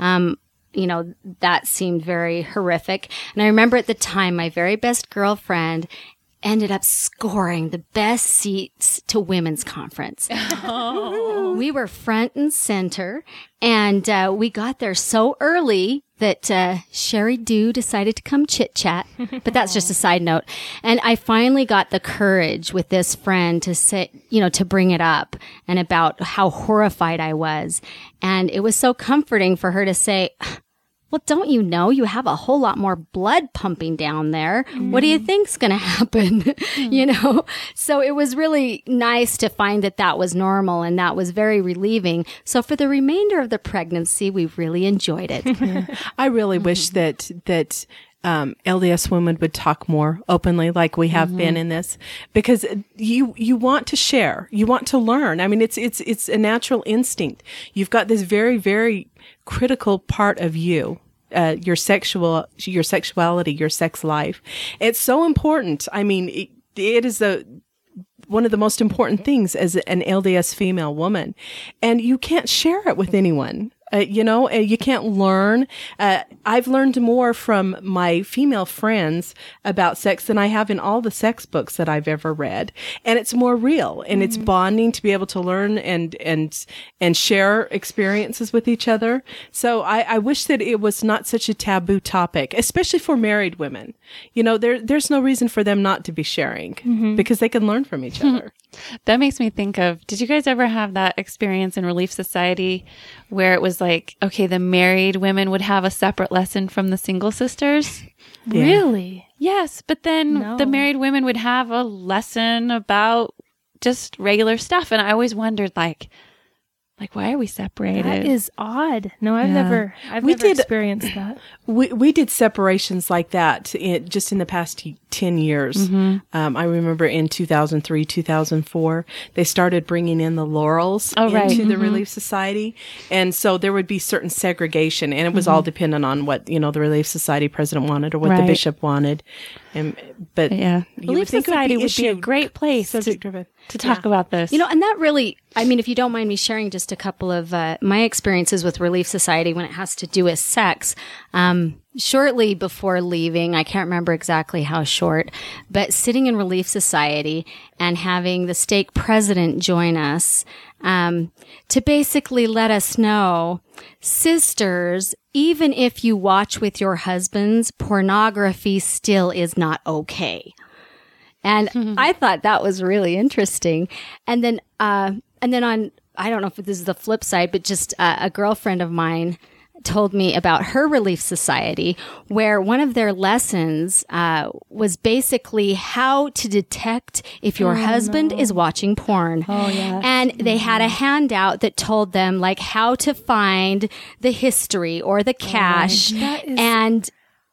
that seemed very horrific. And I remember at the time, my very best girlfriend ended up scoring the best seats to women's conference. We were front and center, and we got there so early that Sherry Dew decided to come chit-chat, but that's just a side note. And I finally got the courage with this friend to say, to bring it up and about how horrified I was. And it was so comforting for her to say, well, don't you know you have a whole lot more blood pumping down there? What do you think's going to happen? So it was really nice to find that was normal, and that was very relieving. So for the remainder of the pregnancy, we really enjoyed it. I really wish that LDS women would talk more openly like we have been in this, because you want to share, you want to learn. I mean, it's a natural instinct. You've got this very, very critical part of you, your sexuality, your sex life. It's so important. I mean, it is one of the most important things as an LDS female woman, and you can't share it with anyone. You can't learn. I've learned more from my female friends about sex than I have in all the sex books that I've ever read. And it's more real, and it's bonding to be able to learn and share experiences with each other. So I wish that it was not such a taboo topic, especially for married women. There's no reason for them not to be sharing because they can learn from each other. That makes me think of, did you guys ever have that experience in Relief Society where it was like, okay, the married women would have a separate lesson from the single sisters. Yeah. Really? Yes, but then the married women would have a lesson about just regular stuff. And I always wondered, like, why are we separated? That is odd. No, I've never experienced that. We did separations like that just in the past 10 years. I remember in 2003, 2004, they started bringing in the Laurels into the Relief Society. And so there would be certain segregation, and it was all dependent on what, the Relief Society president wanted or what the bishop wanted. But Relief Society would be a great place to talk about this. And that really, if you don't mind me sharing just a couple of my experiences with Relief Society when it has to do with sex. Shortly before leaving, I can't remember exactly how short, but sitting in Relief Society and having the stake president join us to basically let us know, sisters, even if you watch with your husbands, pornography still is not okay. And I thought that was really interesting. And then on, I don't know if this is the flip side, but just a girlfriend of mine told me about her Relief Society, where one of their lessons was basically how to detect if your husband is watching porn. Oh, yeah. And they had a handout that told them like how to find the history or the cache. And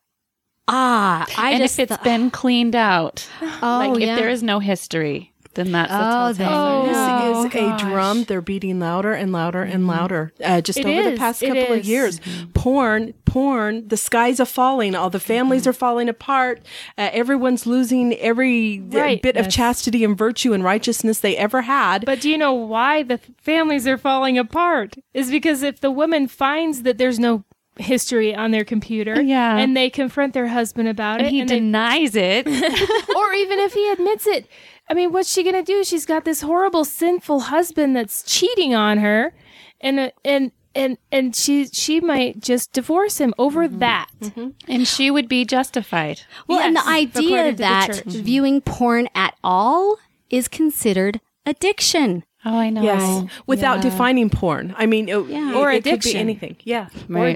if it's been cleaned out, if there is no history, then that's this is a drum. They're beating louder and louder and louder. Just over the past couple of years, porn. The skies are falling. All the families are falling apart. Everyone's losing every bit of chastity and virtue and righteousness they ever had. But do you know why the families are falling apart? Is because if the woman finds that there's no history on their computer and they confront their husband about it, and he denies it, or even if he admits it, what's she going to do? She's got this horrible, sinful husband that's cheating on her, and she might just divorce him over that. And she would be justified. Well, and the idea that viewing porn at all is considered addiction. Oh, I know. Yes, without defining porn. Or it addiction. Could be anything. Yeah. Right.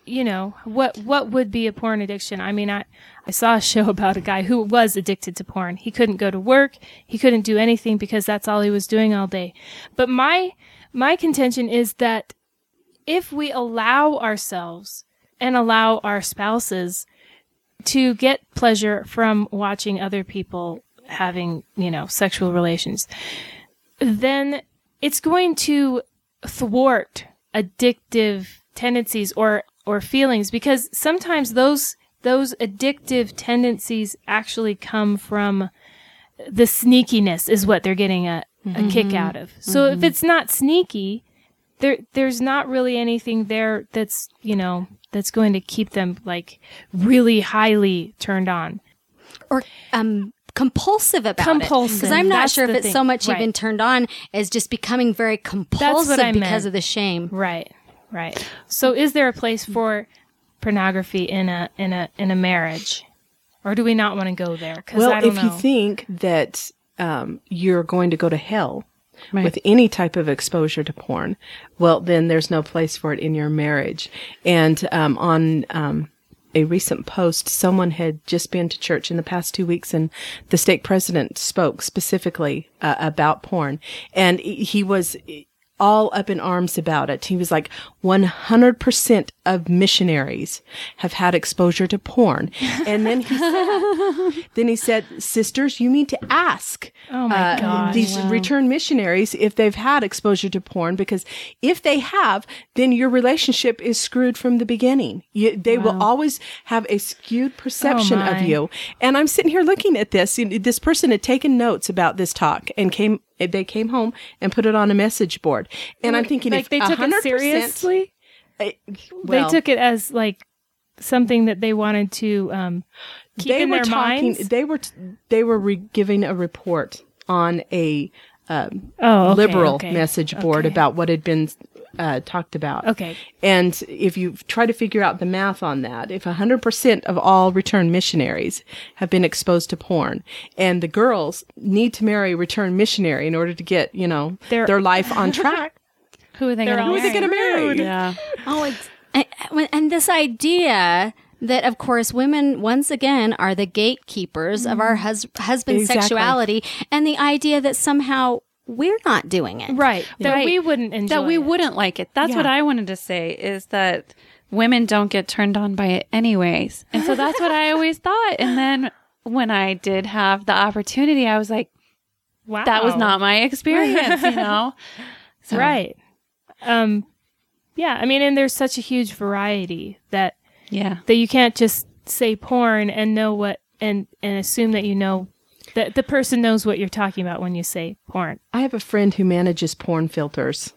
What would be a porn addiction? I saw a show about a guy who was addicted to porn. He couldn't go to work. He couldn't do anything because that's all he was doing all day. But my contention is that if we allow ourselves and allow our spouses to get pleasure from watching other people having, sexual relations, then it's going to thwart addictive tendencies or feelings, because sometimes those addictive tendencies actually come from the sneakiness is what they're getting a kick out of. So if it's not sneaky, there's not really anything there that's going to keep them like really highly turned on. Or compulsive about it. Because I'm not sure if it's so much even turned on as just becoming very compulsive because of the shame. Right. So is there a place for pornography in a marriage? Or do we not want to go there? Well, if you think that you're going to go to hell with any type of exposure to porn, well, then there's no place for it in your marriage. And on a recent post, someone had just been to church in the past 2 weeks, and the stake president spoke specifically about porn, and he was all up in arms about it. He was like, 100% of missionaries have had exposure to porn. And then he said, sisters, you need to ask these return missionaries if they've had exposure to porn, because if they have, then your relationship is screwed from the beginning. They will always have a skewed perception of you. And I'm sitting here looking at this. This person had taken notes about this talk and they came home and put it on a message board. And I'm thinking, like, if they took it seriously, they took it as like something that they wanted to keep in their minds. They were giving a report on a liberal message board about what had been talked about. Okay. And if you try to figure out the math on that, if 100% of all returned missionaries have been exposed to porn, and the girls need to marry a returned missionary in order to get, their life on track, who are they going to marry? Who are they going to marry? Yeah. And this idea that, of course, women, once again, are the gatekeepers of our husband's sexuality, and the idea that somehow we're not doing it. Right. That we wouldn't enjoy That we it. wouldn't like it. That's what I wanted to say, is that women don't get turned on by it anyways. And so that's what I always thought. And then when I did have the opportunity, I was like, Wow. that was not my experience, you know? So. Right. Yeah. I mean, and there's such a huge variety that you can't just say porn and know what, and assume that you know, that the person knows what you're talking about when you say porn. I have a friend who manages porn filters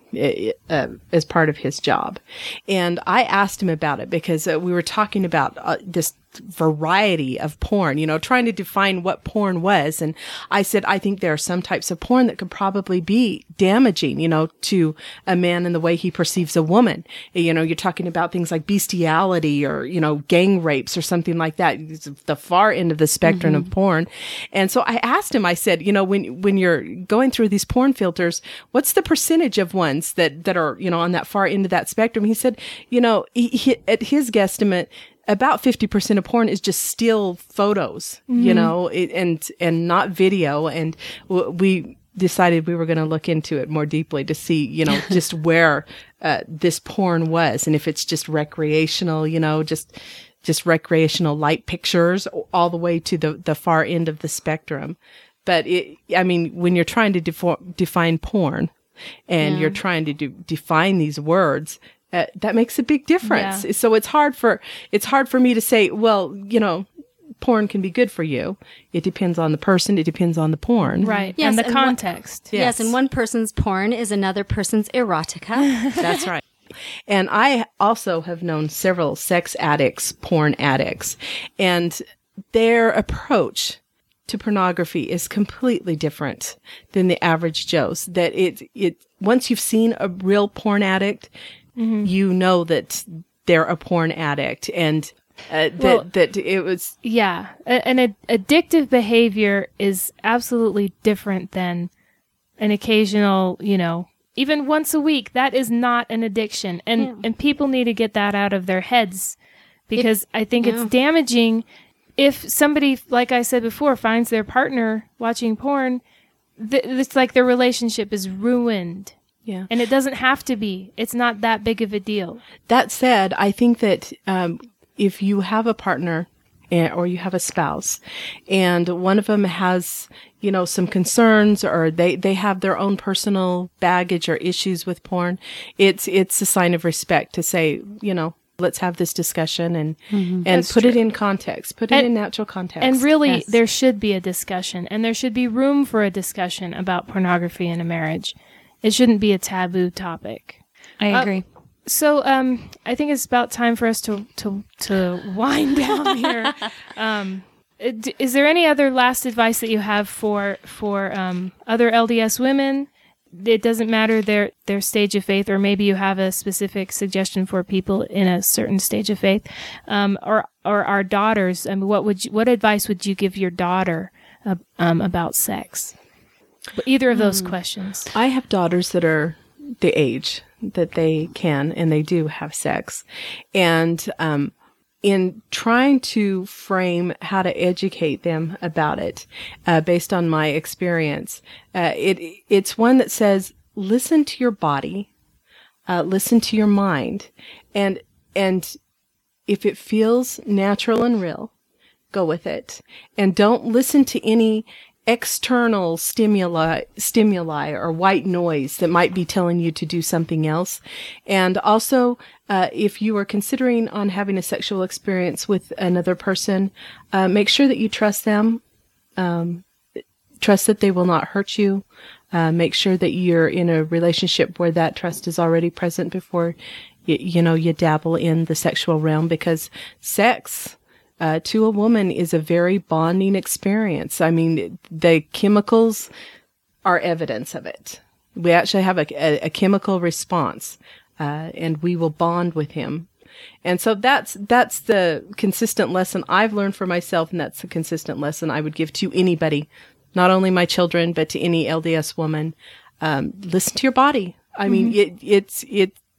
as part of his job. And I asked him about it because we were talking about this variety of porn, you know, trying to define what porn was. And I said, I think there are some types of porn that could probably be damaging, you know, to a man in the way he perceives a woman. You know, you're talking about things like bestiality or, you know, gang rapes or something like that. It's the far end of the spectrum of porn. And so I asked him, I said, you know, when you're going through these porn filters, what's the percentage of ones that are, you know, on that far end of that spectrum? He said, you know, he at his guesstimate, about 50% of porn is just still photos, you know, and not video. And we decided we were going to look into it more deeply to see, you know, just where this porn was, and if it's just recreational, you know, just recreational light pictures, all the way to the far end of the spectrum. But I mean, when you're trying to define porn, and you're trying to define these words, that makes a big difference. Yeah. So it's hard for me to say, well, you know, porn can be good for you. It depends on the person. It depends on the porn. Right. Yes, and the context. Yes. And one person's porn is another person's erotica. That's right. And I also have known several sex addicts, porn addicts, and their approach to pornography is completely different than the average Joe's. That once you've seen a real porn addict, you know that they're a porn addict, and that it was an addictive behavior is absolutely different than an occasional, you know, even once a week. That is not an addiction, and people need to get that out of their heads, because I think it's damaging. If somebody, like I said before, finds their partner watching porn, it's like their relationship is ruined. Yeah. And it doesn't have to be. It's not that big of a deal. That said, I think that if you have a partner or you have a spouse and one of them has, you know, some concerns, or they have their own personal baggage or issues with porn, it's a sign of respect to say, you know, let's have this discussion and put it in context, put it in natural context. And really, there should be a discussion, and there should be room for a discussion about pornography in a marriage. It shouldn't be a taboo topic. I agree. So I think it's about time for us to wind down here. Is there any other last advice that you have for other LDS women? It doesn't matter their stage of faith, or maybe you have a specific suggestion for people in a certain stage of faith, or our daughters. I mean, what advice would you give your daughter about sex? Either of those questions. I have daughters that are the age that they can and they do have sex, and in trying to frame how to educate them about it, based on my experience, it's one that says, listen to your body, listen to your mind, and if it feels natural and real, go with it, and don't listen to any external stimuli or white noise that might be telling you to do something else. And also, if you are considering on having a sexual experience with another person, make sure that you trust them, trust that they will not hurt you, make sure that you're in a relationship where that trust is already present before you dabble in the sexual realm, because sex to a woman is a very bonding experience. I mean, the chemicals are evidence of it. We actually have a chemical response, and we will bond with him. And so that's the consistent lesson I've learned for myself, and that's the consistent lesson I would give to anybody, not only my children, but to any LDS woman. Listen to your body. I mean,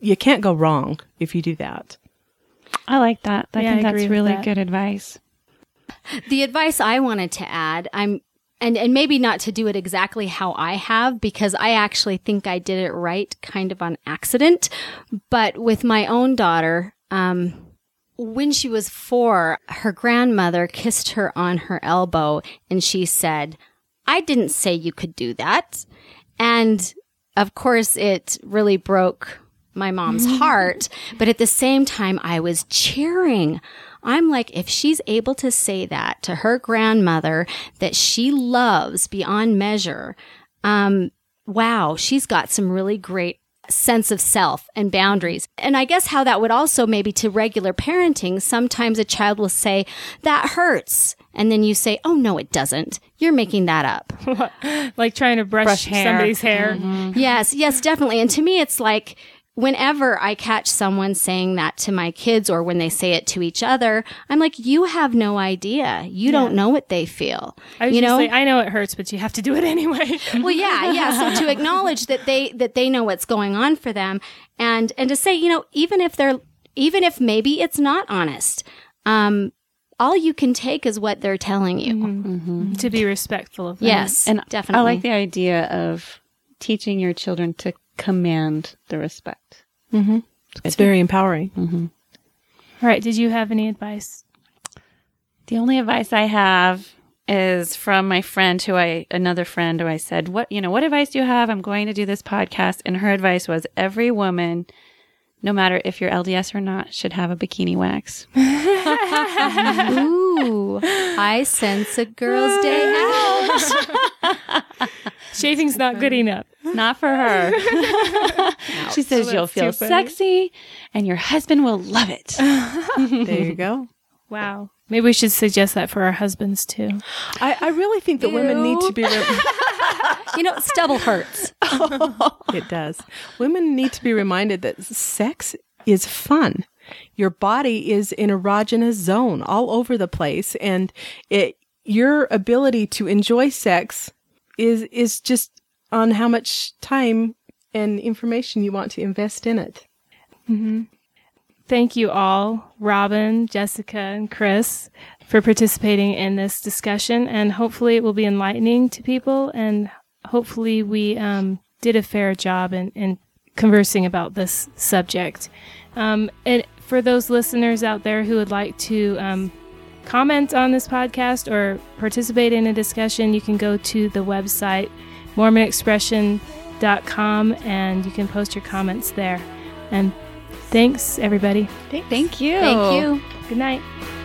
you can't go wrong if you do that. I like that. I think that's really that. good advice. The advice I wanted to add, and maybe not to do it exactly how I have, because I actually think I did it right kind of on accident. But with my own daughter, when she was 4, her grandmother kissed her on her elbow and she said, "I didn't say you could do that." And of course, it really broke my mom's heart. But at the same time, I was cheering. I'm like, if she's able to say that to her grandmother that she loves beyond measure, wow, she's got some really great sense of self and boundaries. And I guess how that would also maybe to regular parenting, sometimes a child will say, "That hurts." And then you say, "Oh, no, it doesn't. You're making that up." Like trying to brush hair. somebody's hair. Mm-hmm. Yes, definitely. And to me, it's like, whenever I catch someone saying that to my kids or when they say it to each other, I'm like, you have no idea. You don't know what they feel. I was just saying, I know it hurts, but you have to do it anyway. Well, yeah. So to acknowledge that they know what's going on for them, and to say, even if maybe it's not honest, all you can take is what they're telling you. Mm-hmm. To be respectful of them. Yes, And definitely. I like the idea of teaching your children to command the respect. Mm-hmm. It's very empowering. Mm-hmm. All right. Did you have any advice? The only advice I have is from my friend another friend who I said, what advice do you have? I'm going to do this podcast. And her advice was, every woman, no matter if you're LDS or not, should have a bikini wax. Ooh, I sense a girl's day out. Shaving's not good enough. Not for her. She says you'll feel sexy and your husband will love it. There you go. Wow. Maybe we should suggest that for our husbands too. I really think that women need to be... Stubble hurts. It does. Women need to be reminded that sex is fun. Your body is an erogenous zone all over the place, and your ability to enjoy sex is just on how much time and information you want to invest in it. Mm-hmm. Thank you all, Robin, Jessica, and Chris, for participating in this discussion, and hopefully it will be enlightening to people, and hopefully we did a fair job in conversing about this subject. And for those listeners out there who would like to comment on this podcast or participate in a discussion, you can go to the website mormonexpression.com and you can post your comments there. And thanks, everybody. Thank you. Thank you. Good night.